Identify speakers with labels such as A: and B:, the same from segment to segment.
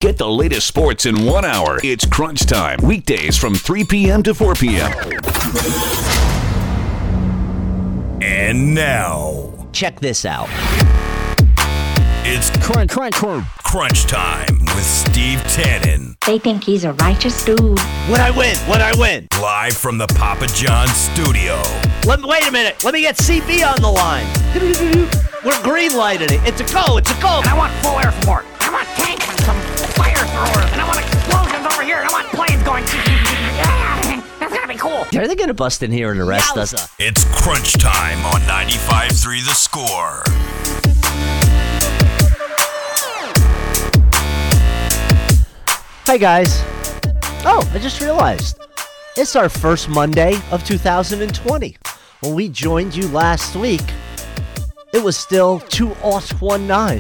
A: Get the latest sports in 1 hour. It's Crunch Time. Weekdays from 3 p.m. to 4 p.m.
B: And now,
C: check this out.
B: It's Crunch Time with Steve Tannen.
D: They think he's a righteous dude.
C: What'd I win?
B: Live from the Papa John studio.
C: Wait a minute. Let me get CB on the line. We're green lighting it. It's a go.
E: And I want full air support. I want tanks and some fire throwers. And I want explosions over here. And I want planes going. That's gonna be cool.
C: Are they gonna bust in here and arrest us?
B: It's Crunch Time on 95.3 The Score.
C: Hey guys. Oh, I just realized. It's our first Monday of 2020. When we joined you last week, it was still 2019.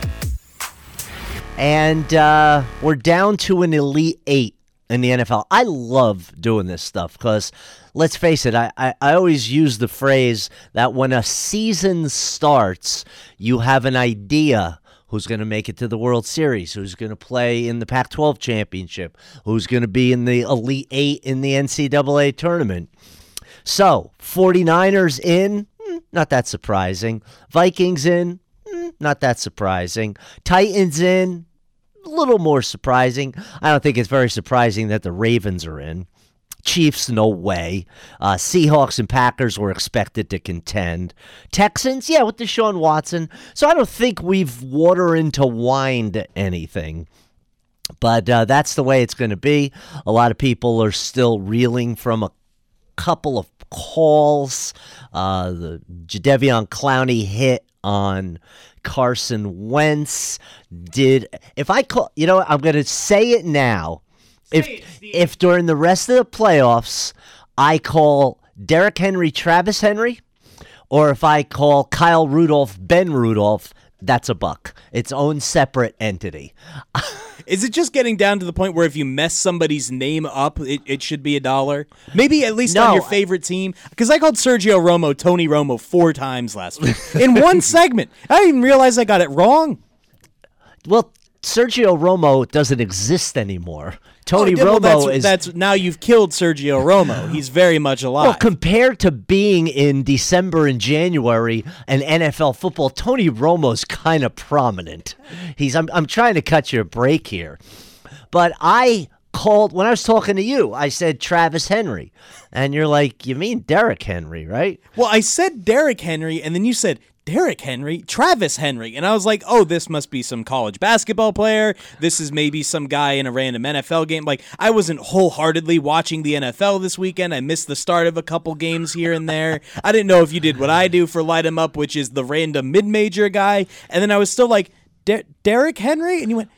C: And we're down to an Elite Eight in the NFL. I love doing this stuff because, let's face it, I always use the phrase that when a season starts, you have an idea who's going to make it to the World Series, who's going to play in the Pac-12 championship, who's going to be in the Elite Eight in the NCAA tournament. So, 49ers in, not that surprising. Vikings in, not that surprising. Titans in, a little more surprising. I don't think it's very surprising that the Ravens are in. Chiefs, no way. Seahawks and Packers were expected to contend. Texans, yeah, with Deshaun Watson. So I don't think we've water into wine anything. But that's the way it's going to be. A lot of people are still reeling from a couple of calls. The Jadeveon Clowney hit on Carson Wentz. I'm going to say it now. If during the rest of the playoffs I call Derrick Henry Travis Henry, or if I call Kyle Rudolph Ben Rudolph, that's a buck. Its own separate entity.
F: Is it just getting down to the point where if you mess somebody's name up, it should be $1? Maybe at least on your favorite team? Because I called Sergio Romo Tony Romo 4 times last week in one segment. I didn't even realize I got it wrong.
C: Well, Sergio Romo doesn't exist anymore. Tony Romo
F: that's now you've killed Sergio Romo. He's very much alive.
C: Well, compared to being in December and January and NFL football, Tony Romo's kind of prominent. I'm trying to cut you a break here. But I called, when I was talking to you, I said Travis Henry. And you're like, you mean Derrick Henry, right?
F: Well, I said Derrick Henry, and then you said Derrick Henry, Travis Henry. And I was like, oh, this must be some college basketball player. This is maybe some guy in a random NFL game. Like, I wasn't wholeheartedly watching the NFL this weekend. I missed the start of a couple games here and there. I didn't know if you did what I do for Light 'Em Up, which is the random mid-major guy. And then I was still like, Derrick Henry? And you went,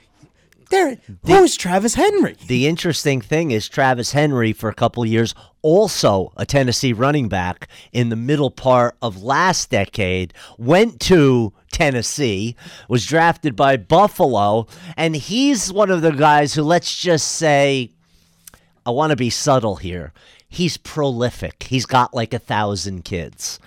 F: who's Travis Henry?
C: The interesting thing is Travis Henry, for a couple of years, also a Tennessee running back in the middle part of last decade, went to Tennessee, was drafted by Buffalo, and he's one of the guys who, let's just say, I want to be subtle here, he's prolific. He's got like 1,000 kids.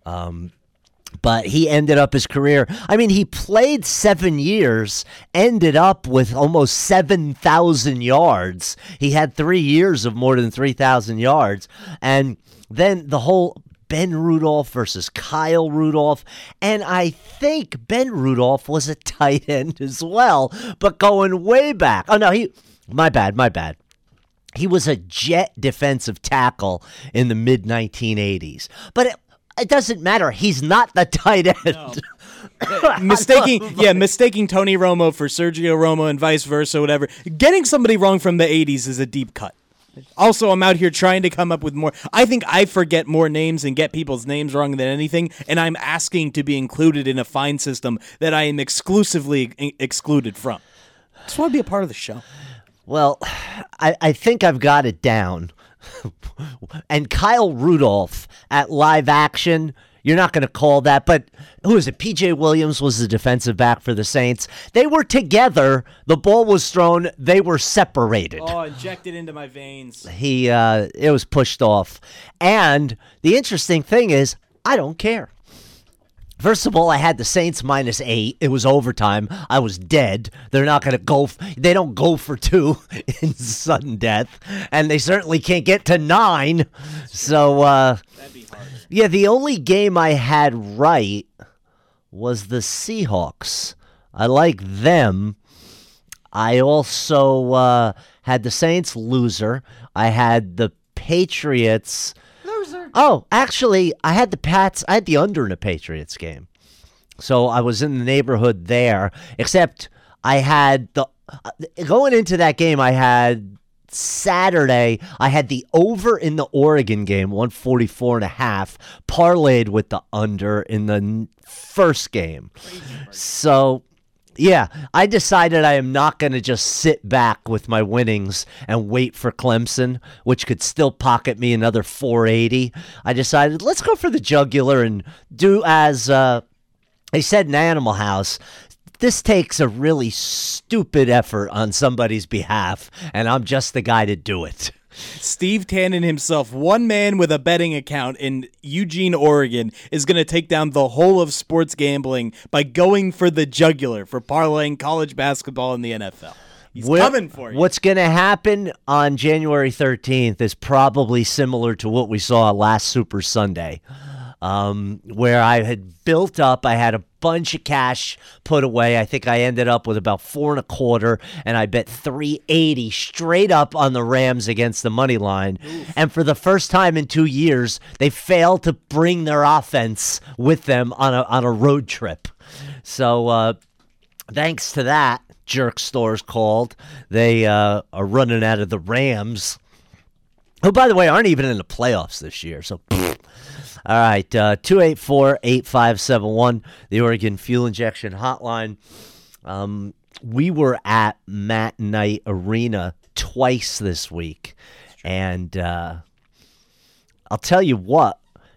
C: But he ended up his career, I mean, he played 7 years, ended up with almost 7,000 yards. He had 3 years of more than 3,000 yards. And then the whole Ben Rudolph versus Kyle Rudolph. And I think Ben Rudolph was a tight end as well, but going way back. Oh, no, my bad. He was a Jet defensive tackle in the mid-1980s. But it doesn't matter. He's not the tight end.
F: No. Mistaking Tony Romo for Sergio Romo and vice versa, whatever. Getting somebody wrong from the 80s is a deep cut. Also, I'm out here trying to come up with more. I think I forget more names and get people's names wrong than anything, and I'm asking to be included in a fine system that I am exclusively excluded from. Just want to be a part of the show.
C: Well, I think I've got it down. And Kyle Rudolph at live action, you're not going to call that, but who is it? PJ Williams was the defensive back for the Saints. They were together. The ball was thrown. They were separated.
F: Oh, injected into my veins.
C: It was pushed off. And the interesting thing is, I don't care. First of all, I had the Saints -8. It was overtime. I was dead. They're not going to go. They don't go for 2 in sudden death, and they certainly can't get to 9. So,
F: That'd be hard.
C: yeah, the only game I had right was the Seahawks. I like them. I also had the Saints loser. I had the Patriots. Oh, actually, I had the Pats. I had the under in a Patriots game. So I was in the neighborhood there, except I had the going into that game, I had Saturday, I had the over in the Oregon game, 144.5, parlayed with the under in the first game. So, yeah, I decided I am not going to just sit back with my winnings and wait for Clemson, which could still pocket me another 480. I decided, let's go for the jugular and do as they said in Animal House. This takes a really stupid effort on somebody's behalf, and I'm just the guy to do it.
F: Steve Tannen himself, one man with a betting account in Eugene, Oregon, is going to take down the whole of sports gambling by going for the jugular for parlaying college basketball in the NFL. He's coming for you.
C: What's going to happen on January 13th is probably similar to what we saw last Super Sunday, where I had built up. I had a bunch of cash put away. I think I ended up with about 4.25, and I bet 380 straight up on the Rams against the money line. Oof. And for the first time in 2 years, they failed to bring their offense with them on a road trip. So thanks to that, Jerk Stores called. They are running out of the Rams, who, by the way, aren't even in the playoffs this year. So. All right, 284-8571, the Oregon Fuel Injection Hotline. We were at Matt Knight Arena twice this week, and I'll tell you what,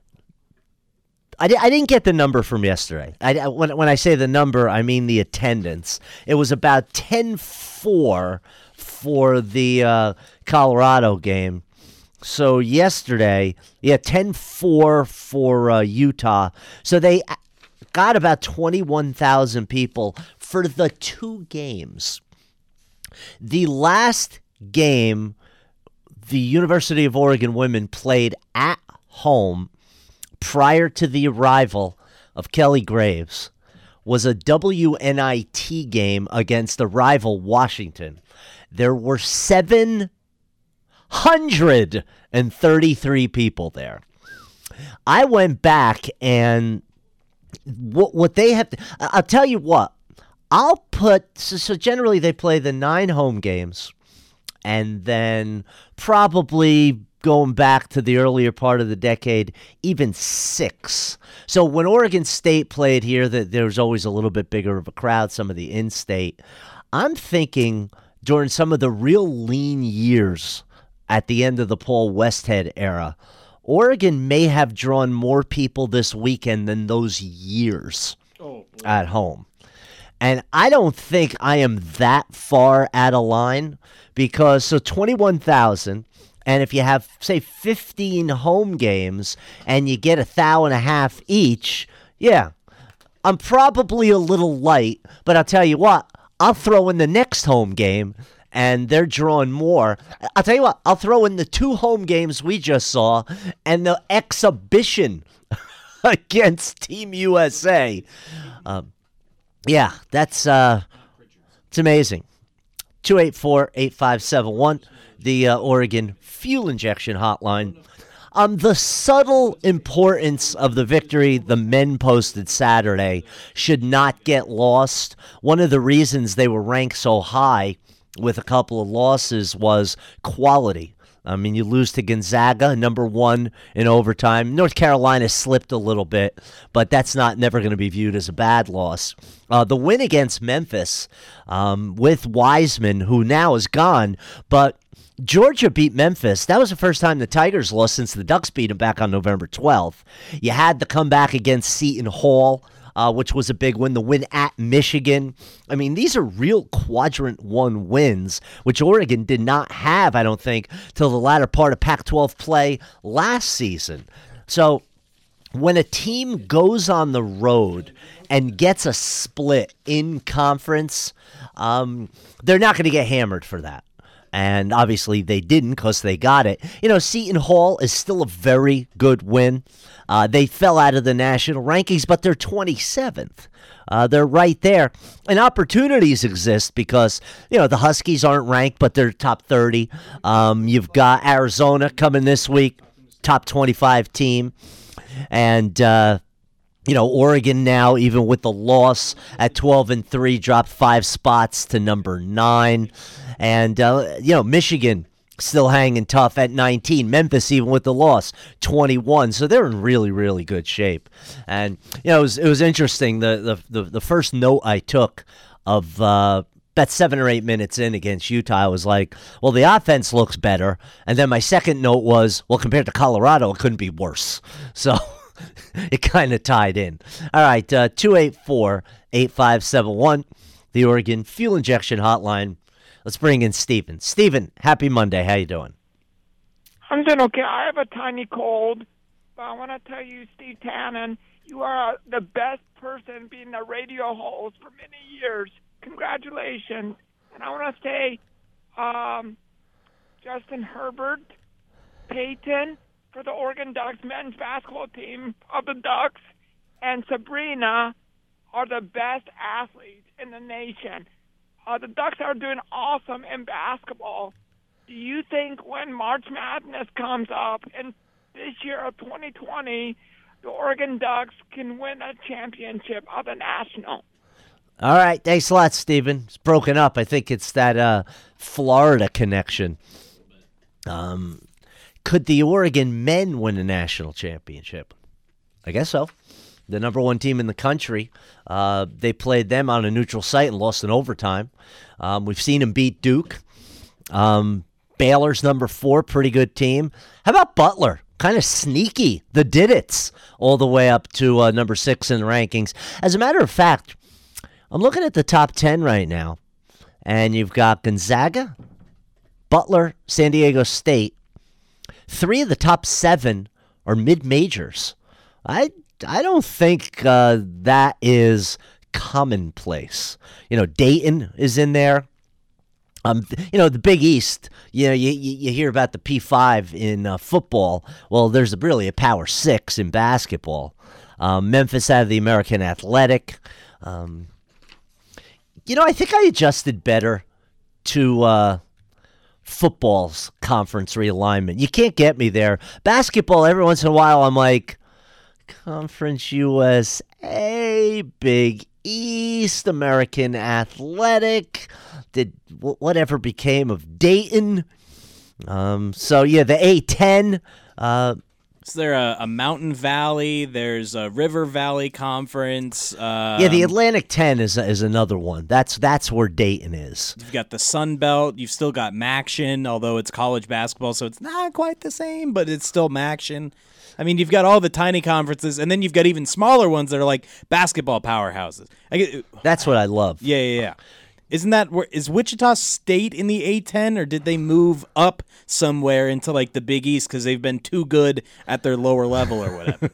C: I didn't get the number from yesterday. When I say the number, I mean the attendance. It was about 10-4 for the Colorado game. So yesterday, 10-4 for Utah. So they got about 21,000 people for the 2 games. The last game the University of Oregon women played at home prior to the arrival of Kelly Graves was a WNIT game against the rival Washington. There were 733 people there. I went back and what they have to, I'll tell you what, I'll put, so generally they play the 9 home games and then probably going back to the earlier part of the decade, even 6. So when Oregon State played here, there was always a little bit bigger of a crowd, some of the in-state. I'm thinking during some of the real lean years at the end of the Paul Westhead era, Oregon may have drawn more people this weekend than those years at home. And I don't think I am that far out of line because, so 21,000, and if you have, say, 15 home games and you get 1,500 each, yeah, I'm probably a little light, but I'll tell you what, I'll throw in the next home game and they're drawing more. I'll tell you what, I'll throw in the 2 home games we just saw and the exhibition against Team USA. Yeah, that's it's amazing. 284-8571, the Oregon Fuel Injection Hotline. The subtle importance of the victory the men posted Saturday should not get lost. One of the reasons they were ranked so high with a couple of losses was quality. I mean, you lose to Gonzaga, number 1 in overtime. North Carolina slipped a little bit, but that's never going to be viewed as a bad loss. The win against Memphis with Wiseman, who now is gone, but Georgia beat Memphis. That was the first time the Tigers lost since the Ducks beat them back on November 12th. You had the comeback against Seton Hall, which was a big win. The win at Michigan. I mean, these are real Quadrant 1 wins, which Oregon did not have, I don't think, till the latter part of Pac-12 play last season. So when a team goes on the road and gets a split in conference, they're not going to get hammered for that. And obviously they didn't because they got it. Seton Hall is still a very good win. They fell out of the national rankings, but they're 27th. They're right there. And opportunities exist because, the Huskies aren't ranked, but they're top 30. You've got Arizona coming this week, top 25 team. And, Oregon now, even with the loss at 12-3, dropped 5 spots to number 9. And, Michigan still hanging tough at 19. Memphis, even with the loss, 21. So they're in really, really good shape. And, it was interesting. The first note I took of about 7 or 8 minutes in against Utah, I was like, well, the offense looks better. And then my second note was, well, compared to Colorado, it couldn't be worse. So it kind of tied in. All right, 284-8571, the Oregon Fuel Injection Hotline. Let's bring in Steven. Steven, happy Monday. How you doing?
D: I'm doing okay. I have a tiny cold, but I want to tell you, Steve Tannen, you are the best person being a radio host for many years. Congratulations. And I want to say Justin Herbert, Peyton for the Oregon Ducks men's basketball team of the Ducks, and Sabrina are the best athletes in the nation. The Ducks are doing awesome in basketball. Do you think when March Madness comes up in this year of 2020, the Oregon Ducks can win a championship of the national?
C: All right. Thanks a lot, Steven. It's broken up. I think it's that Florida connection. Could the Oregon men win a national championship? I guess so. The number 1 team in the country. They played them on a neutral site and lost in overtime. We've seen them beat Duke. Baylor's number 4, pretty good team. How about Butler? Kind of sneaky. The Didits all the way up to number 6 in the rankings. As a matter of fact, I'm looking at the top 10 right now, and you've got Gonzaga, Butler, San Diego State. 3 of the top 7 are mid-majors. I don't think that is commonplace. Dayton is in there. The Big East, you hear about the P5 in football. Well, there's really a Power 6 in basketball. Memphis out of the American Athletic. I think I adjusted better to football's conference realignment. You can't get me there. Basketball, every once in a while, I'm like, Conference USA, Big East, American Athletic. Did whatever became of Dayton? So yeah, the A10.
F: Is there a Mountain Valley? There's a River Valley Conference.
C: Yeah, the Atlantic 10 is another one. That's where Dayton is.
F: You've got the Sun Belt. You've still got MACtion, although it's college basketball, so it's not quite the same, but it's still MACtion. I mean, you've got all the tiny conferences, and then you've got even smaller ones that are like basketball powerhouses.
C: That's what I love.
F: Yeah. Is Wichita State in the A10, or did they move up somewhere into like the Big East because they've been too good at their lower level or whatever?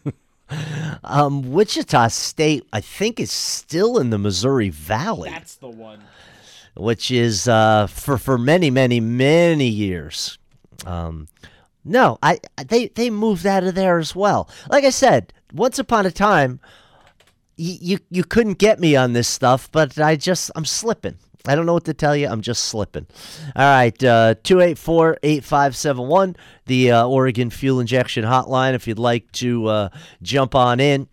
C: Wichita State, I think, is still in the Missouri Valley.
F: That's the one.
C: Which is for many, many, many years. No, they moved out of there as well. Like I said, once upon a time, you couldn't get me on this stuff, but I'm slipping. I don't know what to tell you. I'm just slipping. All right, 284-8571, the Oregon Fuel Injection Hotline, if you'd like to jump on in.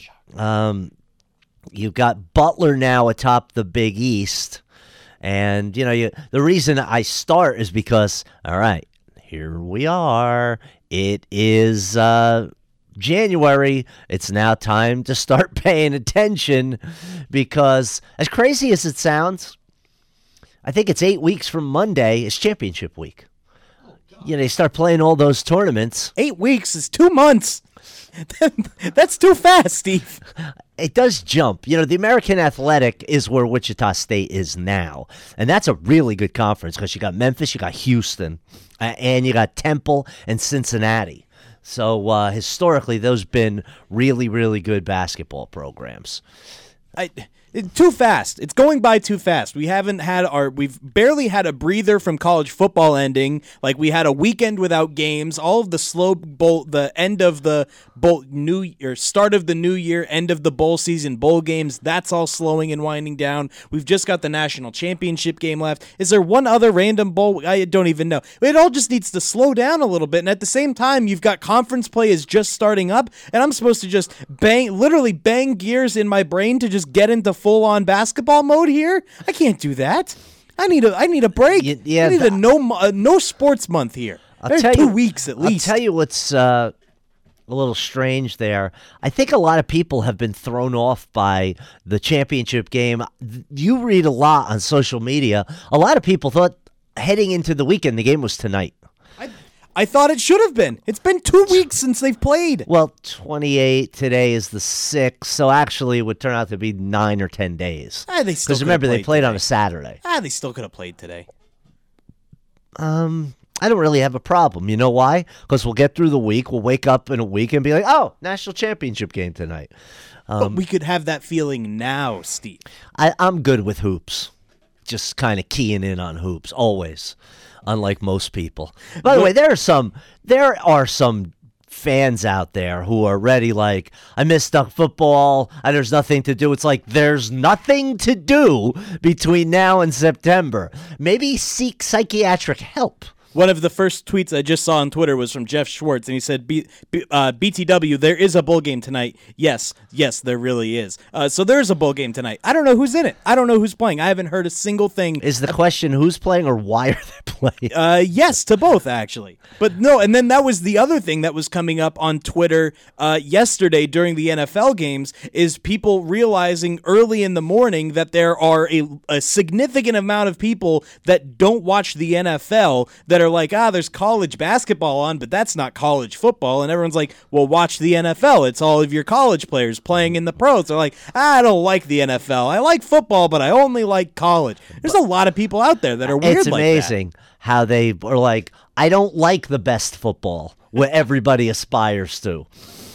C: You've got Butler now atop the Big East. And, the reason I start is because, all right, here we are. It is January. It's now time to start paying attention because, as crazy as it sounds, I think it's 8 weeks from Monday is championship week. They start playing all those tournaments.
F: 8 weeks is 2 months. That's too fast, Steve.
C: It does jump. The American Athletic is where Wichita State is now. And that's a really good conference because you got Memphis, you got Houston, and you got Temple and Cincinnati. So historically, those been really, really good basketball programs.
F: Too fast. It's going by too fast. We've barely had a breather from college football ending. Like, we had a weekend without games. All of the slow bowl, the end of the bowl start of the new year, end of the bowl season, bowl games. That's all slowing and winding down. We've just got the national championship game left. Is there one other random bowl? I don't even know. It all just needs to slow down a little bit. And at the same time, you've got conference play is just starting up, and I'm supposed to just literally bang gears in my brain to just get into full-on basketball mode here. I can't do that. I need a break.
C: Yeah,
F: I need a no sports month here. There's 2 weeks at least.
C: I'll tell you what's a little strange there. I think a lot of people have been thrown off by the championship game. You read a lot on social media. A lot of people thought heading into the weekend the game was tonight.
F: I thought it should have been. It's been 2 weeks since they've played.
C: Well, 28 today is the 6th, so actually it would turn out to be 9 or 10 days.
F: Because
C: remember, they played on a Saturday.
F: They still could have played today.
C: I don't really have a problem. You know why? Because we'll get through the week. We'll wake up in a week and be like, oh, national championship game tonight.
F: But we could have that feeling now, Steve.
C: I'm good with hoops. Just kind of keying in on hoops, always. Unlike most people. By the way, there are some fans out there who are ready, like, I miss duck football, and there's nothing to do. It's like, there's nothing to do between now and September. Maybe seek psychiatric help.
F: One of the first tweets I just saw on Twitter was from Jeff Schwartz, and he said, BTW, there is a bowl game tonight. Yes, there really is. So there's a bowl game tonight. I don't know who's in it. I don't know who's playing. I haven't heard a single thing.
C: Is the question who's playing or why are they playing?
F: Yes, to both, actually. But no, and then that was the other thing that was coming up on Twitter yesterday during the NFL games, is people realizing early in the morning that there are a significant amount of people that don't watch the NFL that are like, there's college basketball on, but that's not college football. And everyone's like, well, watch the NFL. It's all of your college players playing in the pros. They're like, I don't like the NFL. I like football, but I only like college. There's a lot of people out there that are weird like that.
C: It's amazing how they are like, I don't like the best football, what everybody aspires to.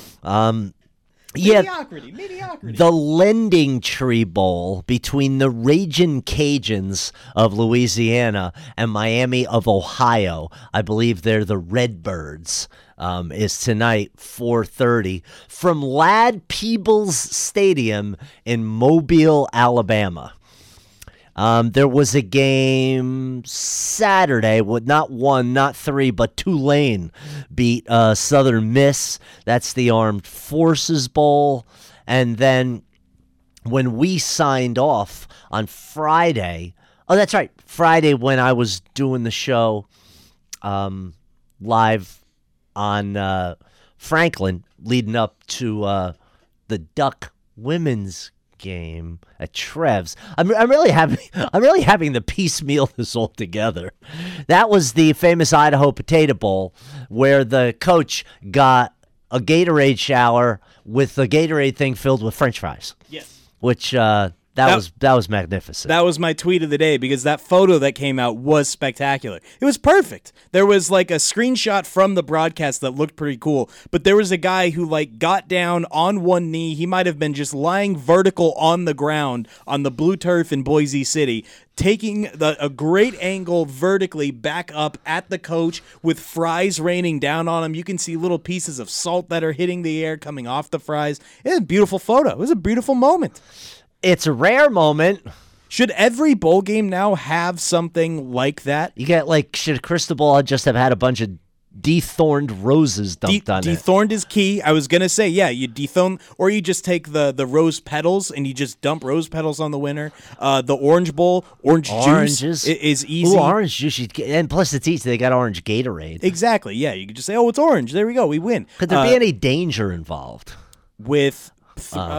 F: Mediocrity.
C: The Lending Tree Bowl between the Ragin' Cajuns of Louisiana and Miami of Ohio, I believe they're the Redbirds, is tonight, 4:30, from Ladd Peebles Stadium in Mobile, Alabama. There was a game Saturday with not 1, not 3, but Tulane beat Southern Miss. That's the Armed Forces Bowl. And then when we signed off on Friday, that's right, Friday when I was doing the show live on Franklin leading up to the Duck women's game at Trev's. I'm really having to piecemeal this all together. That was the famous Idaho Potato Bowl where the coach got a Gatorade shower with the Gatorade thing filled with French fries.
F: Yes.
C: Which that was magnificent.
F: That was my tweet of the day because that photo that came out was spectacular. It was perfect. There was like a screenshot from the broadcast that looked pretty cool, but there was a guy who like got down on one knee. He might have been just lying vertical on the ground on the blue turf in Boise City, taking a great angle vertically back up at the coach with fries raining down on him. You can see little pieces of salt that are hitting the air coming off the fries. It was a beautiful photo. It was a beautiful moment.
C: It's a rare moment.
F: Should every bowl game now have something like that?
C: You get should Cristobal just have had a bunch of dethorned roses dumped on it?
F: Dethorned is key. I was going to say, yeah, you dethorn, or you just take the rose petals and you just dump rose petals on the winner. The Orange Bowl, oranges juice is easy.
C: Ooh, orange juice. And plus it's easy. They got orange Gatorade.
F: Exactly, yeah. You could just say, it's orange. There we go. We win.
C: Could there be any danger involved?
F: With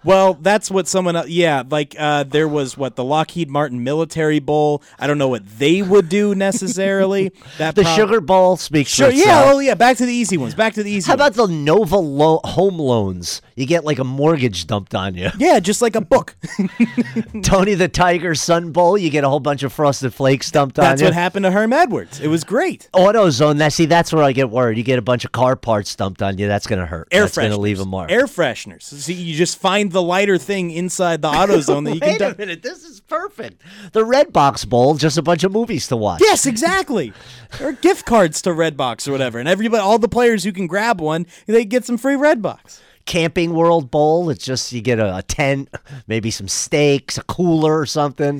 F: Well, that's what someone else, there was the Lockheed Martin Military Bowl. I don't know what they would do necessarily.
C: The Sugar Bowl speaks for itself.
F: Back to the easy ones.
C: How about the Nova home loans? You get like a mortgage dumped on you.
F: Yeah, just like a book.
C: Tony the Tiger Sun Bowl, you get a whole bunch of Frosted Flakes dumped on you.
F: That's what happened to Herm Edwards. It was great.
C: AutoZone, that's where I get worried. You get a bunch of car parts dumped on you. That's going to hurt. That's going to leave a mark.
F: Air fresheners. See, you just find the lighter thing inside the AutoZone that you can
C: Wait a minute. This is perfect. The Redbox Bowl, just a bunch of movies to watch.
F: Yes, exactly. Or gift cards to Redbox or whatever. And all the players who can grab one, they get some free Redbox.
C: Camping World Bowl, it's just you get a tent, maybe some steaks, a cooler or something.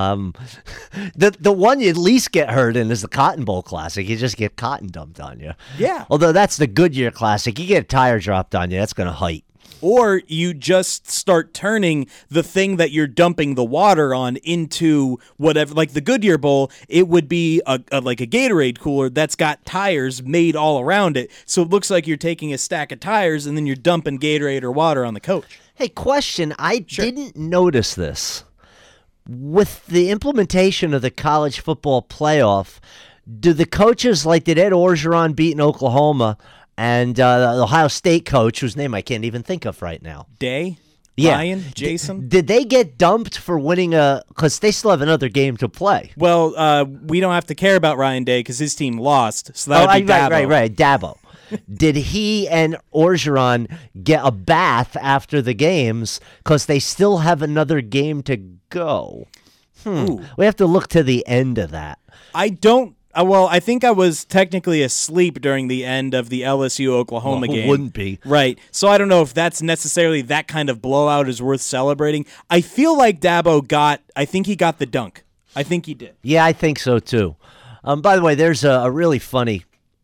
C: The one you at least get hurt in is the Cotton Bowl Classic. You just get cotton dumped on you.
F: Yeah.
C: Although that's the Goodyear Classic. You get a tire dropped on you, that's going to hurt.
F: Or you just start turning the thing that you're dumping the water on into whatever, like the Goodyear Bowl, it would be like a Gatorade cooler that's got tires made all around it. So it looks like you're taking a stack of tires and then you're dumping Gatorade or water on the coach.
C: Hey, question. I didn't notice this. With the implementation of the college football playoff, do the coaches, did Ed Orgeron beat in Oklahoma and the Ohio State coach, whose name I can't even think of right now?
F: Ryan, Jason?
C: Did they get dumped for winning because they still have another game to play?
F: Well, we don't have to care about Ryan Day because his team lost, so that would be Dabo.
C: Right, Dabo. Did he and Orgeron get a bath after the games because they still have another game to go? We have to look to the end of that.
F: I think I was technically asleep during the end of the LSU-Oklahoma game.
C: Wouldn't be.
F: Right. So I don't know if that's necessarily that kind of blowout is worth celebrating. I feel like Dabo I think he got the dunk. I think he did.
C: Yeah, I think so too. By the way, there's a really funny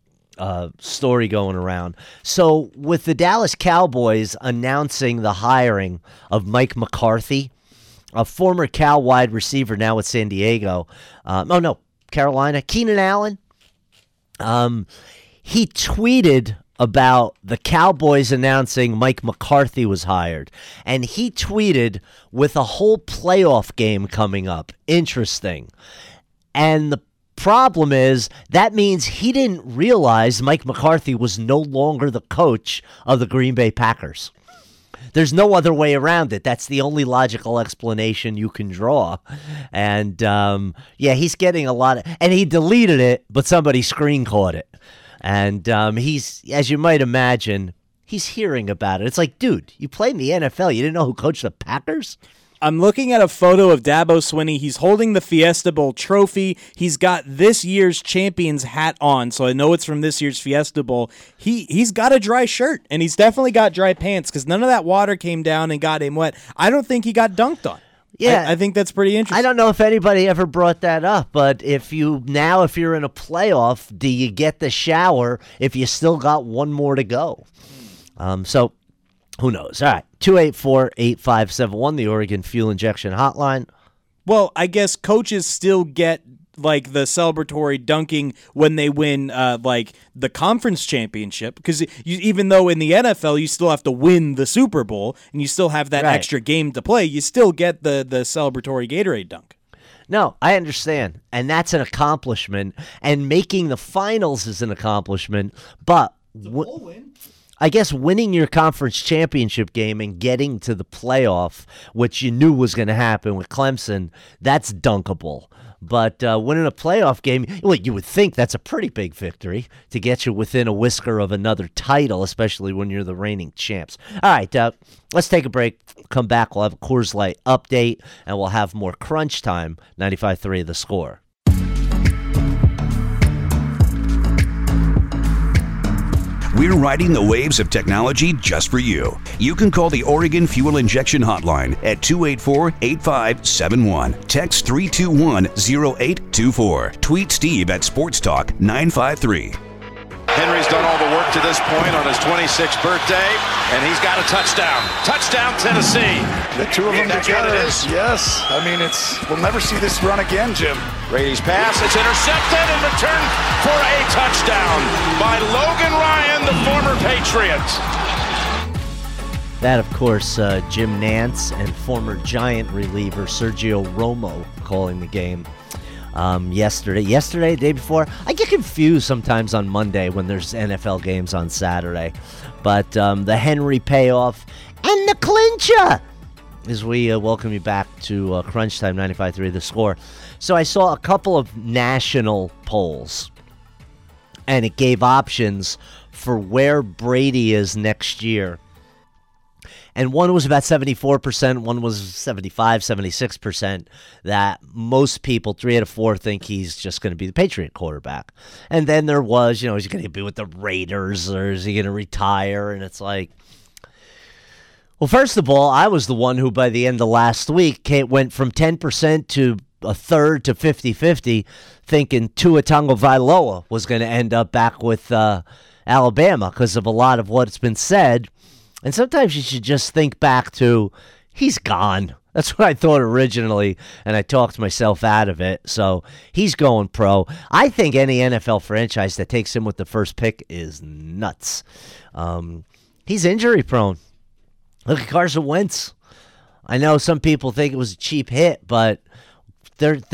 C: story going around. So with the Dallas Cowboys announcing the hiring of Mike McCarthy, a former Cal wide receiver now with San Diego. Carolina, Keenan Allen, he tweeted about the Cowboys announcing Mike McCarthy was hired. And he tweeted with a whole playoff game coming up. Interesting. And the problem is that means he didn't realize Mike McCarthy was no longer the coach of the Green Bay Packers. There's no other way around it. That's the only logical explanation you can draw. And, he's getting a lot of... And he deleted it, but somebody screen caught it. And he's, as you might imagine, he's hearing about it. It's like, dude, you played in the NFL. You didn't know who coached the Packers?
F: I'm looking at a photo of Dabo Swinney. He's holding the Fiesta Bowl trophy. He's got this year's champion's hat on, so I know it's from this year's Fiesta Bowl. He's got a dry shirt, and he's definitely got dry pants because none of that water came down and got him wet. I don't think he got dunked on.
C: Yeah,
F: I think that's pretty interesting.
C: I don't know if anybody ever brought that up, but if you're in a playoff, do you get the shower if you still got one more to go? Who knows? All right, 284-8571, the Oregon Fuel Injection Hotline.
F: Well, I guess coaches still get the celebratory dunking when they win the conference championship because even though in the NFL you still have to win the Super Bowl and you still have that extra game to play, you still get the celebratory Gatorade dunk.
C: No, I understand, and that's an accomplishment, and making the finals is an accomplishment, but
F: it's a bowl win.
C: I guess winning your conference championship game and getting to the playoff, which you knew was going to happen with Clemson, that's dunkable. But winning a playoff game, well, you would think that's a pretty big victory to get you within a whisker of another title, especially when you're the reigning champs. All right, let's take a break. Come back. We'll have a Coors Light update, and we'll have more Crunch Time, 95.3 The Score.
A: We're riding the waves of technology just for you. You can call the Oregon Fuel Injection Hotline at 284-8571. Text 321-0824. Tweet Steve at Sports Talk 953.
G: Henry's done all the work to this point on his 26th birthday, and he's got a touchdown. Touchdown, Tennessee.
H: The two of them together. Yes. I mean, we'll never see this run again, Jim.
G: Brady's pass, it's intercepted and returned for a touchdown by Logan Ryan, the former Patriot.
C: That, of course, Jim Nantz and former Giant reliever Sergio Romo calling the game yesterday, the day before. I get confused sometimes on Monday when there's NFL games on Saturday. But the Henry payoff and the clincher as we welcome you back to Crunch Time 95.3 The Score. So I saw a couple of national polls, and it gave options for where Brady is next year. And one was about 74%, one was 75, 76%, that most people, 3 out of 4, think he's just going to be the Patriot quarterback. And then there was, is he going to be with the Raiders, or is he going to retire? And it's like, well, first of all, I was the one who by the end of last week went from 10% to a third to 50-50, thinking Tua Tagovailoa was going to end up back with Alabama because of a lot of what's been said. And sometimes you should just think back to, he's gone. That's what I thought originally, and I talked myself out of it. So he's going pro. I think any NFL franchise that takes him with the first pick is nuts. He's injury prone. Look at Carson Wentz. I know some people think it was a cheap hit, but there's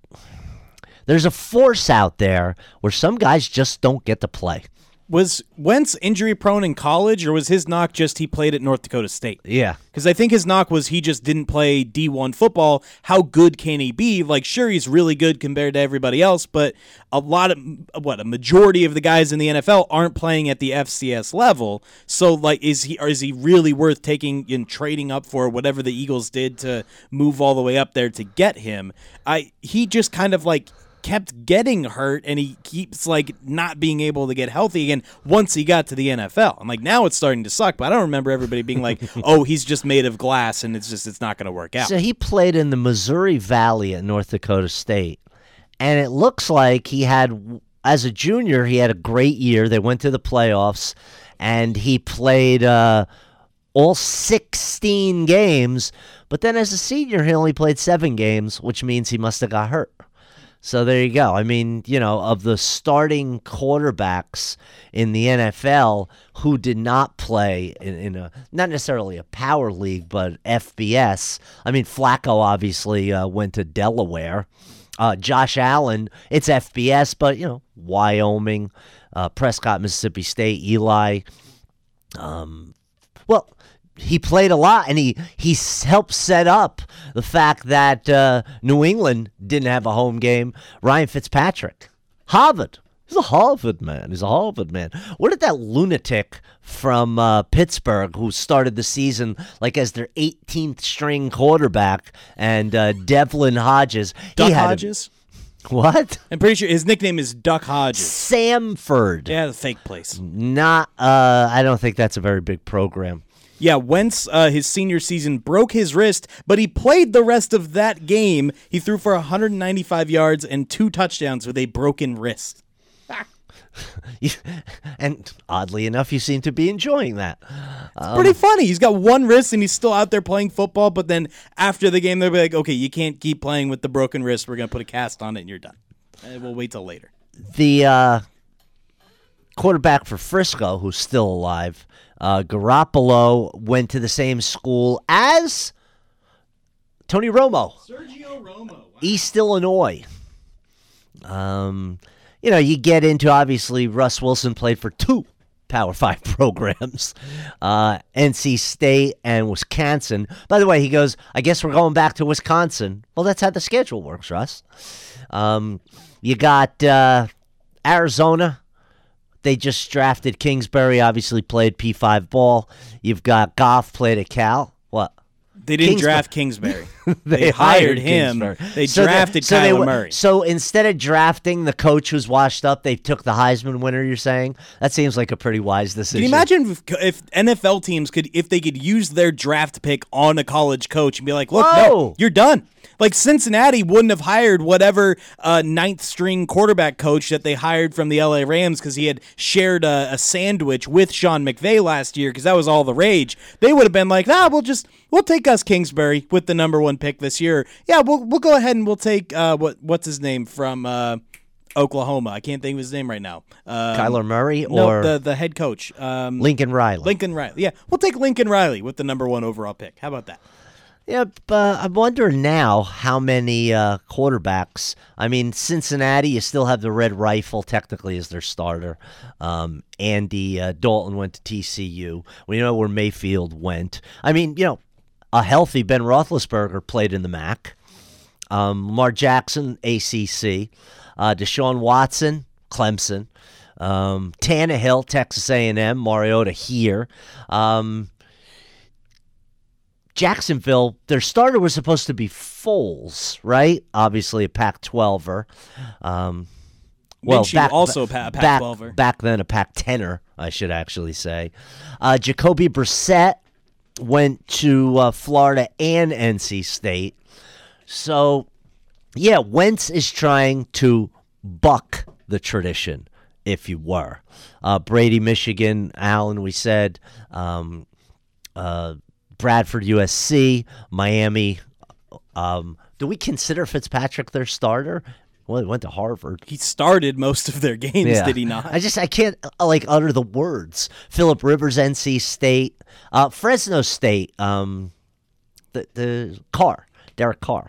C: a force out there where some guys just don't get to play.
F: Was Wentz injury prone in college, or was his knock just he played at North Dakota State?
C: Yeah.
F: Because I think his knock was he just didn't play D1 football. How good can he be? Like, sure, he's really good compared to everybody else, but a majority of the guys in the NFL aren't playing at the FCS level. So, like, is he really worth taking and trading up for whatever the Eagles did to move all the way up there to get him? He just kind of like kept getting hurt, and he keeps like not being able to get healthy again once he got to the NFL. I'm like, now it's starting to suck, but I don't remember everybody being like, oh, he's just made of glass and it's not going to work out.
C: So he played in the Missouri Valley at North Dakota State, and it looks like he had, as a junior, he had a great year. They went to the playoffs, and he played all 16 games, but then as a senior, he only played 7 games, which means he must have got hurt. So there you go. I mean, of the starting quarterbacks in the NFL who did not play in a, not necessarily a power league, but FBS. I mean, Flacco obviously went to Delaware. Josh Allen, it's FBS, but, Wyoming, Prescott, Mississippi State, Eli. He played a lot, and he helped set up the fact that New England didn't have a home game. Ryan Fitzpatrick, Harvard. He's a Harvard man. What did that lunatic from Pittsburgh, who started the season like as their 18th string quarterback, and Devlin Hodges.
F: Hodges?
C: What?
F: I'm pretty sure his nickname is Duck Hodges.
C: Samford.
F: Yeah, the fake place.
C: I don't think that's a very big program.
F: Yeah, Wentz, his senior season, broke his wrist, but he played the rest of that game. He threw for 195 yards and 2 touchdowns with a broken wrist.
C: And oddly enough, you seem to be enjoying that.
F: It's pretty funny. He's got one wrist, and he's still out there playing football, but then after the game, they'll be like, okay, you can't keep playing with the broken wrist. We're going to put a cast on it, and you're done. And we'll wait till later.
C: The quarterback for Frisco, who's still alive, Garoppolo, went to the same school as Tony Romo.
F: Sergio Romo. Wow.
C: East Illinois. You get into, obviously, Russ Wilson played for 2 Power 5 programs, NC State and Wisconsin. By the way, he goes, I guess we're going back to Wisconsin. Well, that's how the schedule works, Russ. You got Arizona. They just drafted Kingsbury, obviously played P5 ball. You've got Goff, played at Cal. What?
F: They didn't draft Kingsbury. They hired him.
C: Kingsbury.
F: They drafted Kyler Murray.
C: So instead of drafting the coach who's washed up, they took the Heisman winner, you're saying? That seems like a pretty wise decision.
F: Can you imagine if NFL teams could use their draft pick on a college coach and be like, look, no, you're done. Like Cincinnati wouldn't have hired whatever 9th string quarterback coach that they hired from the LA Rams because he had shared a sandwich with Sean McVay last year because that was all the rage. They would have been like, we'll take Gus Kingsbury with the number 1 pick this year. Yeah, we'll go ahead and we'll take what's his name from Oklahoma. I can't think of his name right now.
C: Kyler Murray
F: No,
C: or
F: the head coach.
C: Lincoln Riley.
F: Lincoln Riley. Yeah, we'll take Lincoln Riley with the number 1 overall pick. How about that?
C: Yeah, I'm wondering now how many quarterbacks. I mean, Cincinnati, you still have the Red Rifle technically as their starter. Andy Dalton went to TCU. We know where Mayfield went. I mean, a healthy Ben Roethlisberger played in the MAC. Lamar Jackson, ACC. Deshaun Watson, Clemson. Tannehill, Texas A&M. Mariota here. Jacksonville, their starter was supposed to be Foles, right? Obviously a Pac-12er.
F: Also Pac-12er.
C: Back then a Pac-10er, I should actually say. Jacoby Brissett went to Florida and NC State. So, yeah, Wentz is trying to buck the tradition, if you were. Brady, Michigan, Allen, we said. Bradford, USC, Miami. Do we consider Fitzpatrick their starter? Well, he went to Harvard.
F: He started most of their games, did he not?
C: I can't utter the words. Phillip Rivers, NC State, Fresno State, the Derek Carr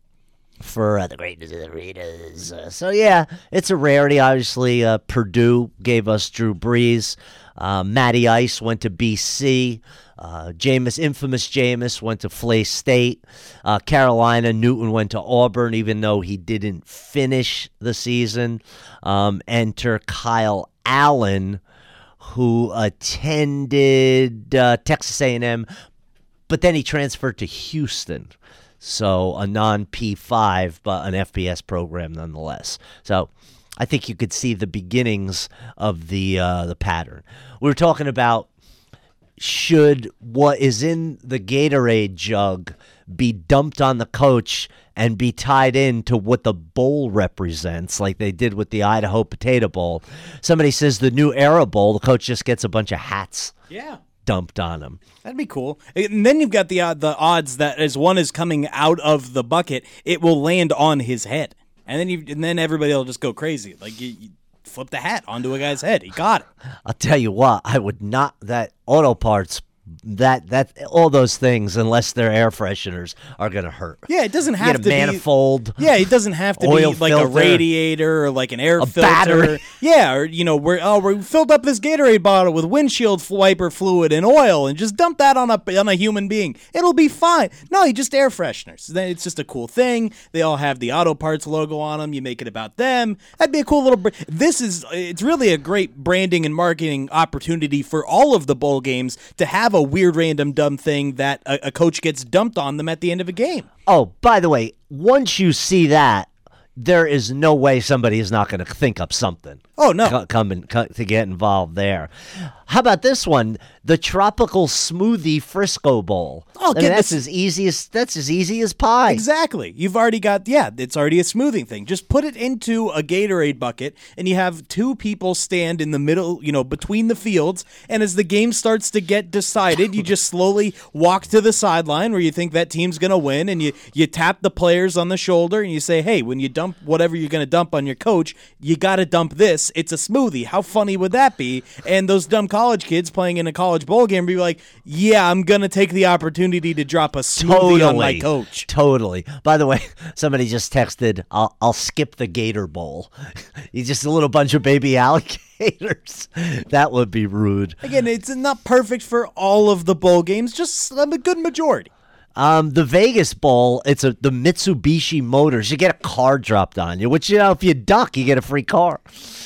C: for the greatness of the Raiders. So yeah, it's a rarity. Obviously, Purdue gave us Drew Brees. Matty Ice went to BC. Infamous Jameis went to Flay State. Carolina, Newton went to Auburn, even though he didn't finish the season. Enter Kyle Allen, who attended Texas A&M, but then he transferred to Houston. So a non-P5, but an FBS program nonetheless. So I think you could see the beginnings of the pattern. We were talking about, should what is in the Gatorade jug be dumped on the coach and be tied into what the bowl represents, like they did with the Idaho Potato Bowl? Somebody says the New Era Bowl, the coach just gets a bunch of hats dumped on him.
F: That'd be cool. And then you've got the odds that as one is coming out of the bucket, it will land on his head. And then everybody will just go crazy. Like, you flip the hat onto a guy's head. He got it.
C: I'll tell you what, I would not, that auto parts, that all those things, unless they're air fresheners, are going to hurt.
F: Yeah, it doesn't have to be
C: manifold.
F: Yeah, it doesn't have to be like
C: filter,
F: a radiator or like an air filter.
C: Battery.
F: Yeah, or we filled up this Gatorade bottle with windshield wiper fluid and oil and just dump that on a human being. It'll be fine. No, you just air fresheners. It's just a cool thing. They all have the Auto Parts logo on them. You make it about them. That'd be a cool little. It's really a great branding and marketing opportunity for all of the bowl games to have a weird random dumb thing that a coach gets dumped on them at the end of a game.
C: Oh, by the way, once you see that, there is no way somebody is not going to think up something.
F: Oh, no.
C: To get involved there. How about this one? The Tropical Smoothie Frisco Bowl.
F: Oh,
C: that's as easy as pie.
F: Exactly. You've already got, it's already a smoothing thing. Just put it into a Gatorade bucket, and you have two people stand in the middle, between the fields, and as the game starts to get decided, you just slowly walk to the sideline where you think that team's going to win, and you tap the players on the shoulder, and you say, hey, when you dump whatever you're going to dump on your coach, you got to dump this. It's a smoothie. How funny would that be? And those dumb college kids playing in a college bowl game be like, yeah, I'm going to take the opportunity to drop a smoothie on my coach.
C: Totally. By the way, somebody just texted, I'll skip the Gator Bowl. He's just a little bunch of baby alligators. That would be rude.
F: Again, it's not perfect for all of the bowl games, just a good majority.
C: The Vegas Bowl, it's the Mitsubishi Motors. You get a car dropped on you, which, if you duck, you get a free car.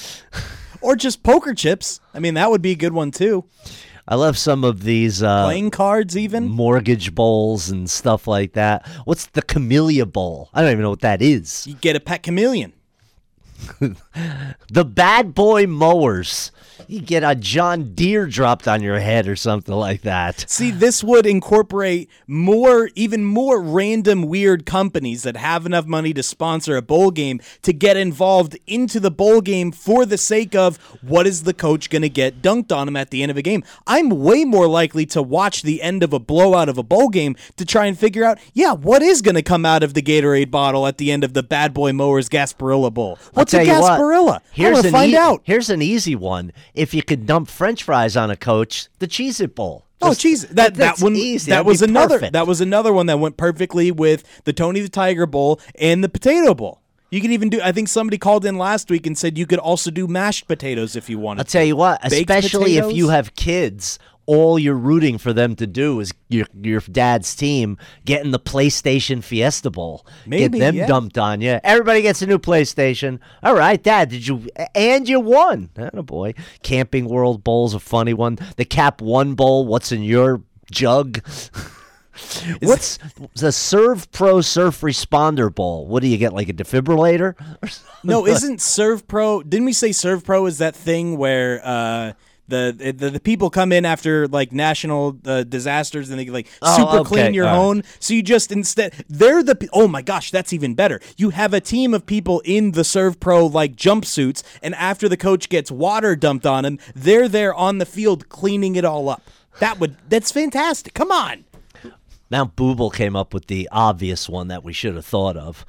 F: Or just poker chips. I mean, that would be a good one, too.
C: I love some of these
F: playing cards, even
C: mortgage bowls and stuff like that. What's the Camellia Bowl? I don't even know what that is.
F: You get a pet chameleon.
C: The Bad Boy Mowers. You get a John Deere dropped on your head or something like that.
F: See, this would incorporate even more random weird companies that have enough money to sponsor a bowl game to get involved into the bowl game for the sake of what is the coach going to get dunked on him at the end of a game. I'm way more likely to watch the end of a blowout of a bowl game to try and figure out, what is going to come out of the Gatorade bottle at the end of the Bad Boy Mowers Gasparilla Bowl. What's a Gasparilla? I want to find out.
C: Here's an easy one. If you could dump French fries on a coach, the Cheez-It Bowl.
F: Cheese. That's
C: one easy.
F: That was another one that went perfectly with the Tony the Tiger Bowl and the Potato Bowl. You could even do, I think somebody called in last week and said you could also do mashed potatoes if you wanted.
C: I'll tell you what, especially if you have kids, all you're rooting for them to do is your dad's team get in the PlayStation Fiesta Bowl. Get them dumped on you. Everybody gets a new PlayStation. All right, Dad, you won. Attaboy. Camping World Bowl's a funny one. The Cap One Bowl, what's in your jug? What's the Serve Pro Surf Responder Bowl? What do you get, like a defibrillator?
F: No, isn't Serve Pro, didn't we say Serve Pro is that thing where the people come in after like national disasters and they like clean your home. So you just oh my gosh, that's even better. You have a team of people in the Serve Pro like jumpsuits, and after the coach gets water dumped on him, they're there on the field cleaning it all up. That's fantastic. Come on.
C: Mount Booble came up with the obvious one that we should have thought of.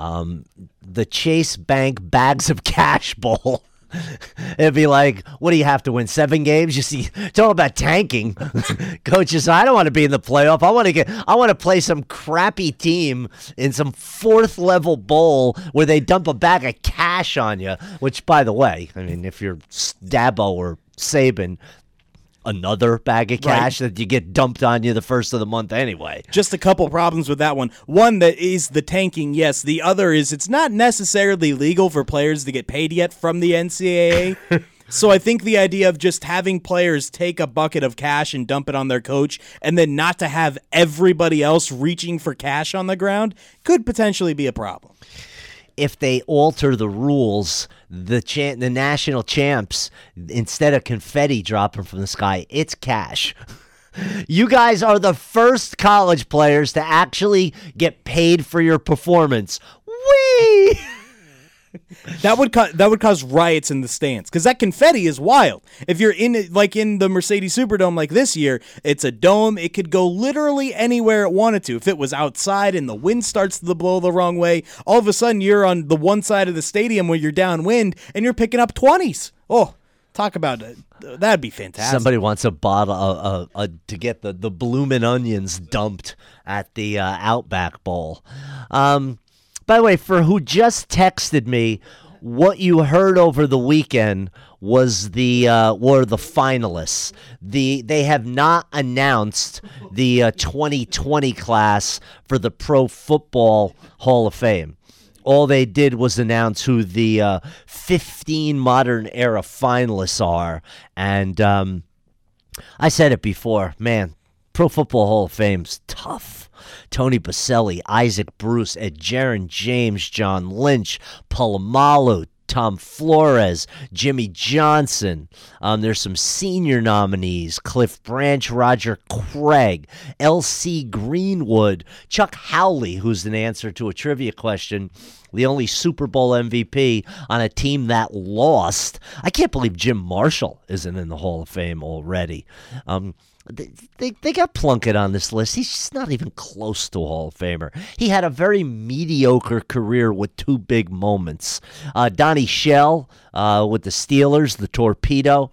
C: The Chase Bank Bags of Cash Bowl. It'd be like, what do you have to win, 7 games? You see, it's all about tanking. Coaches, I don't want to be in the playoff. I want to play some crappy team in some 4th level bowl where they dump a bag of cash on you. Which, by the way, I mean, if you're Dabo or Saban, another bag of cash that you get dumped on you the first of the month anyway.
F: Just a couple problems with that one. One, that is the tanking, yes. The other is it's not necessarily legal for players to get paid yet from the NCAA. So I think the idea of just having players take a bucket of cash and dump it on their coach and then not to have everybody else reaching for cash on the ground could potentially be a problem.
C: If they alter the rules, the national champs, instead of confetti dropping from the sky, it's cash. You guys are the first college players to actually get paid for your performance. Whee!
F: That would cause riots in the stands, because that confetti is wild. If you're in the Mercedes Superdome like this year, it's a dome. It could go literally anywhere it wanted to. If it was outside and the wind starts to blow the wrong way, all of a sudden you're on the one side of the stadium where you're downwind and you're picking up 20s. Oh, talk about it. That'd be fantastic.
C: Somebody wants a bottle to get the bloomin' onions dumped at the Outback Bowl. By the way, for who just texted me, what you heard over the weekend was were the finalists. They have not announced the 2020 class for the Pro Football Hall of Fame. All they did was announce who the 15 modern era finalists are. And I said it before, man, Pro Football Hall of Fame's tough. Tony Baselli, Isaac Bruce, Ed Jaron James, John Lynch, Polamalu, Tom Flores, Jimmy Johnson. There's some senior nominees: Cliff Branch, Roger Craig, L.C. Greenwood, Chuck Howley, who's an answer to a trivia question, the only Super Bowl MVP on a team that lost. I can't believe Jim Marshall isn't in the Hall of Fame already. They got Plunkett on this list. He's just not even close to a Hall of Famer. He had a very mediocre career with 2 big moments. Donnie Shell with the Steelers, the torpedo,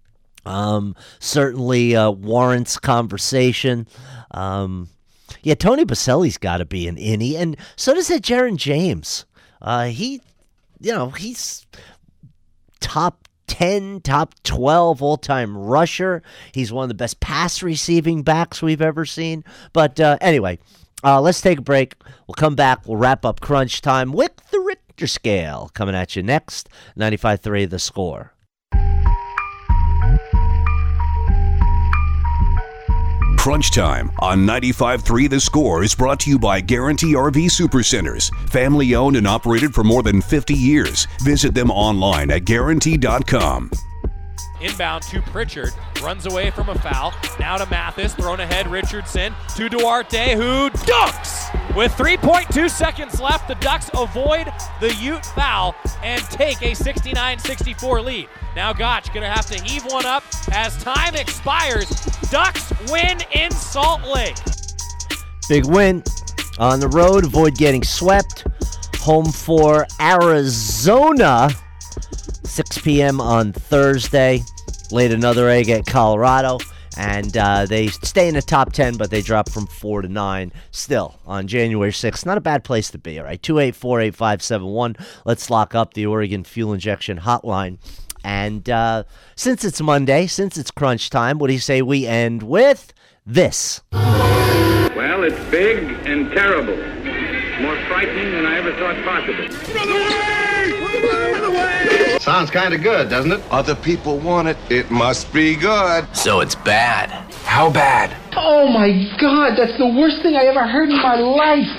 C: certainly warrants conversation. Tony Baselli's got to be an innie, and so does Jaron James. He's top 10, top 12 all-time rusher. He's one of the best pass-receiving backs we've ever seen. But anyway, let's take a break. We'll come back. We'll wrap up Crunch Time with the Richter Scale coming at you next. 95.3 The Score.
A: Crunch Time on 95.3 The Score is brought to you by Guarantee RV Supercenters. Family owned and operated for more than 50 years. Visit them online at guarantee.com.
I: Inbound to Pritchard. Runs away from a foul. Now to Mathis. Thrown ahead. Richardson to Duarte, who dunks! With 3.2 seconds left, the Ducks avoid the Ute foul and take a 69-64 lead. Now Gotch going to have to heave one up as time expires. Ducks win in Salt Lake.
C: Big win on the road. Avoid getting swept. Home for Arizona. 6 p.m. on Thursday. Laid another egg at Colorado. And they stay in the top 10, but they drop from 4 to 9 still on January 6th. Not a bad place to be, all right? 284-8571. Let's lock up the Oregon Fuel Injection Hotline. And since it's Monday, since it's crunch time, what do you say we end with this?
J: Well, it's big and terrible. More frightening than I ever thought possible. Run away! Run away!
K: Sounds kind of good, doesn't it?
L: Other people want it. It must be good.
M: So it's bad.
L: How bad?
N: Oh my God, that's the worst thing I ever heard in my life.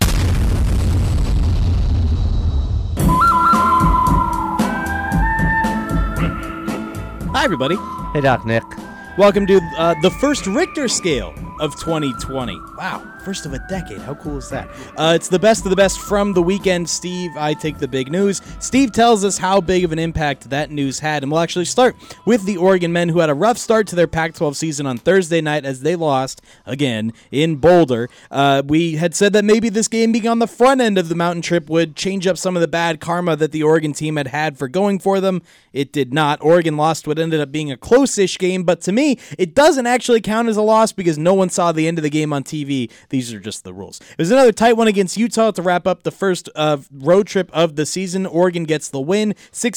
F: Hi, everybody.
C: Hey, Doc Nick.
F: Welcome to the first Richter scale of 2020. Wow, first of a decade. How cool is that? It's the best of the best from the weekend. Steve, I take the big news. Steve tells us how big of an impact that news had, and we'll actually start with the Oregon men, who had a rough start to their Pac-12 season on Thursday night as they lost, again, in Boulder. We had said that maybe this game being on the front end of the mountain trip would change up some of the bad karma that the Oregon team had for going for them. It did not. Oregon lost what ended up being a close-ish game, but to me, it doesn't actually count as a loss because no one saw the end of the game on TV. These are just the rules. It was another tight one against Utah to wrap up the first road trip of the season. Oregon gets the win,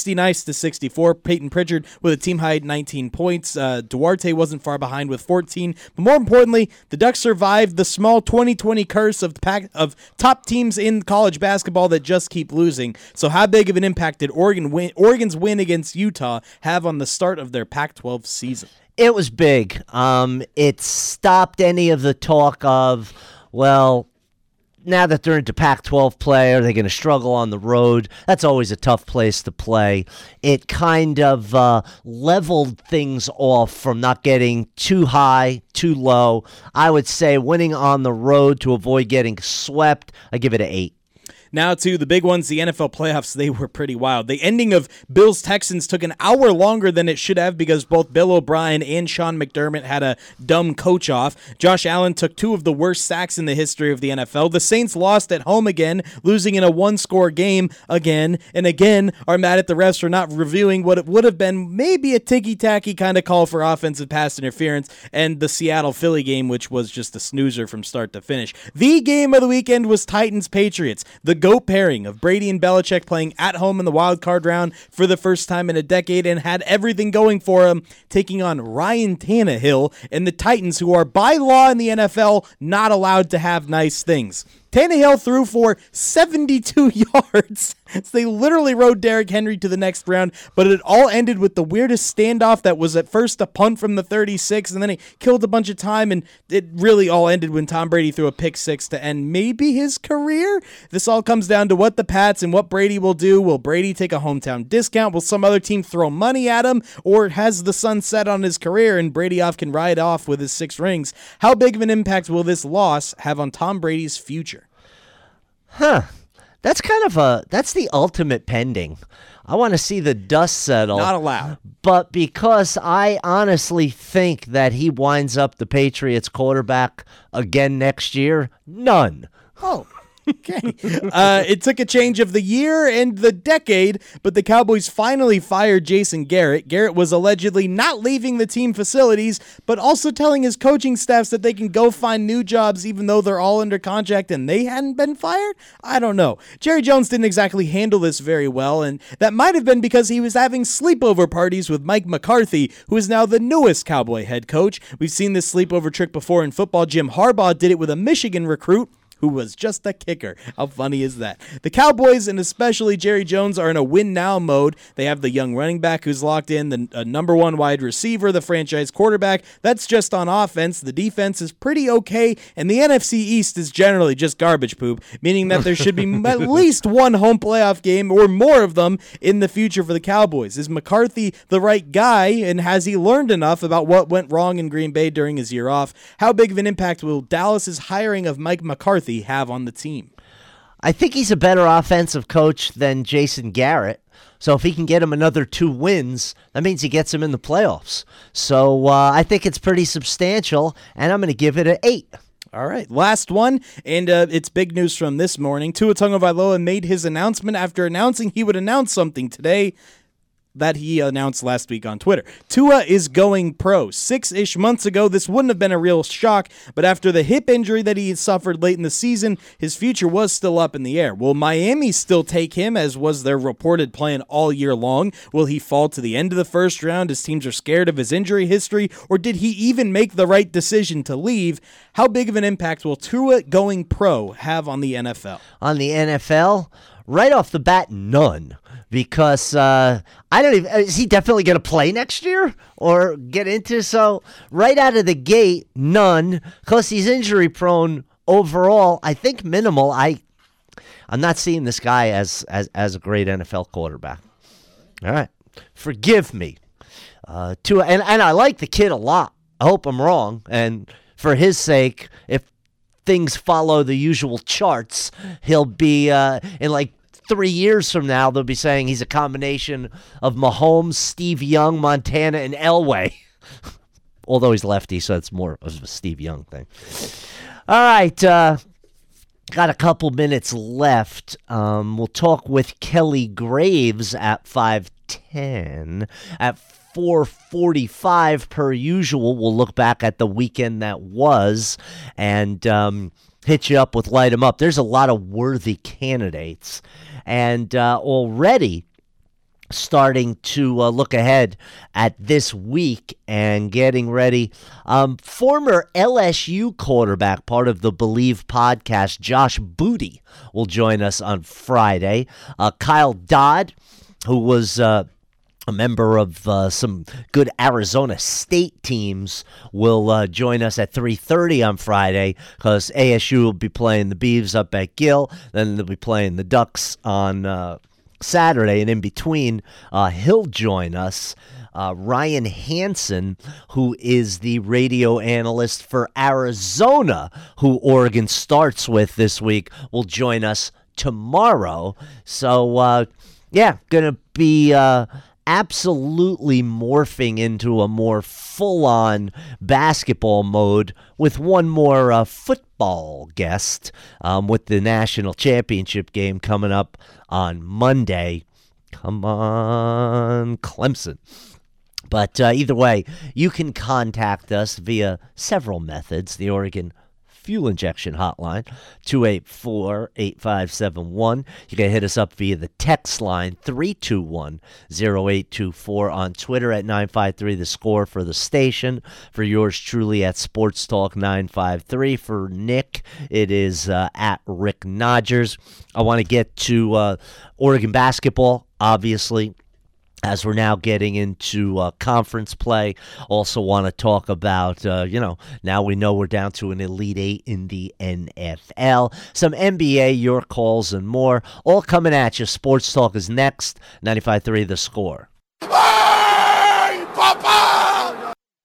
F: 69-64. Peyton Pritchard with a team-high 19 points. Duarte wasn't far behind with 14. But more importantly, the Ducks survived the small 2020 curse of top teams in college basketball that just keep losing. So how big of an impact did Oregon's win against Utah have on the start of their Pac-12 season?
C: It was big. It stopped any of the talk of, well, now that they're into Pac-12 play, are they going to struggle on the road? That's always a tough place to play. It kind of leveled things off from not getting too high, too low. I would say winning on the road to avoid getting swept, I give it an 8.
F: Now to the big ones, the NFL playoffs, they were pretty wild. The ending of Bills-Texans took an hour longer than it should have because both Bill O'Brien and Sean McDermott had a dumb coach off. Josh Allen took 2 of the worst sacks in the history of the NFL. The Saints lost at home again, losing in a one-score game again, and again are mad at the refs for not reviewing what it would have been maybe a ticky-tacky kind of call for offensive pass interference, and the Seattle-Philly game, which was just a snoozer from start to finish. The game of the weekend was Titans-Patriots. The GOAT pairing of Brady and Belichick playing at home in the wild card round for the first time in a decade and had everything going for them, taking on Ryan Tannehill and the Titans, who are by law in the NFL not allowed to have nice things. Tannehill threw for 72 yards. So they literally rode Derrick Henry to the next round, but it all ended with the weirdest standoff that was at first a punt from the 36, and then he killed a bunch of time, and it really all ended when Tom Brady threw a pick six to end maybe his career. This all comes down to what the Pats and what Brady will do. Will Brady take a hometown discount? Will some other team throw money at him? Or has the sun set on his career and Brady can ride off with his 6 rings? How big of an impact will this loss have on Tom Brady's future?
C: That's that's the ultimate pending. I want to see the dust settle.
F: Not allowed.
C: But because I honestly think that he winds up the Patriots quarterback again next year, none.
F: Oh, okay. It took a change of the year and the decade, but the Cowboys finally fired Jason Garrett. Garrett was allegedly not leaving the team facilities, but also telling his coaching staffs that they can go find new jobs even though they're all under contract and they hadn't been fired? I don't know. Jerry Jones didn't exactly handle this very well, and that might have been because he was having sleepover parties with Mike McCarthy, who is now the newest Cowboy head coach. We've seen this sleepover trick before in football. Jim Harbaugh did it with a Michigan recruit. who was just a kicker. How funny is that? The Cowboys, and especially Jerry Jones, are in a win-now mode. They have the young running back who's locked in, the number one wide receiver, the franchise quarterback. That's just on offense. The defense is pretty okay, and the NFC East is generally just garbage poop, meaning that there should be at least one home playoff game or more of them in the future for the Cowboys. Is McCarthy the right guy, and has he learned enough about what went wrong in Green Bay during his year off? How big of an impact will Dallas's hiring of Mike McCarthy have on the team?
C: I think he's a better offensive coach than Jason Garrett. So if he can get him another 2 wins, that means he gets him in the playoffs. So I think it's pretty substantial, and I'm going to give it an 8.
F: All right, last one, and it's big news from this morning. Tua Tagovailoa made his announcement after announcing he would announce something today that he announced last week on Twitter. Tua is going pro. 6-ish months ago, this wouldn't have been a real shock, but after the hip injury that he suffered late in the season, his future was still up in the air. Will Miami still take him, as was their reported plan all year long? Will he fall to the end of the first round as teams are scared of his injury history, or did he even make the right decision to leave? How big of an impact will Tua going pro have on the NFL?
C: On the NFL? Right off the bat, none. Because I don't even, is he definitely going to play next year or get into? So right out of the gate, none. Because he's injury prone overall, I think minimal. I'm not seeing this guy as a great NFL quarterback. All right. Forgive me. And I like the kid a lot. I hope I'm wrong. And for his sake, if things follow the usual charts, he'll be in like 3 years from now, they'll be saying he's a combination of Mahomes, Steve Young, Montana, and Elway. Although he's lefty, so it's more of a Steve Young thing. All right, got a couple minutes left. We'll talk with Kelly Graves at 5:10. At 4:45, per usual, we'll look back at the weekend that was and hit you up with Light 'em Up. There's a lot of worthy candidates. And already starting to look ahead at this week and getting ready. Former LSU quarterback, part of the Believe podcast, Josh Booty, will join us on Friday. Kyle Dodd, who was a member of some good Arizona State teams, will join us at 3:30 on Friday, because ASU will be playing the Beavs up at Gill. Then they'll be playing the Ducks on Saturday, and in between, he'll join us. Ryan Hansen, who is the radio analyst for Arizona, who Oregon starts with this week, will join us tomorrow. So, going to be absolutely morphing into a more full-on basketball mode with one more football guest with the national championship game coming up on Monday. Come on, Clemson. But either way, you can contact us via several methods. The Oregon Fuel Injection Hotline, 284-8571. You can hit us up via the text line, 321-0824. On Twitter at 953 The Score for the station. For yours truly at Sports Talk 953. For Nick, it is at Rick Nodgers. I want to get to Oregon basketball, obviously, as we're now getting into conference play. Also want to talk about, now we know we're down to an Elite Eight in the NFL. Some NBA, your calls, and more. All coming at you. Sports Talk is next. 95.3 The Score.
L: Hey, Papa!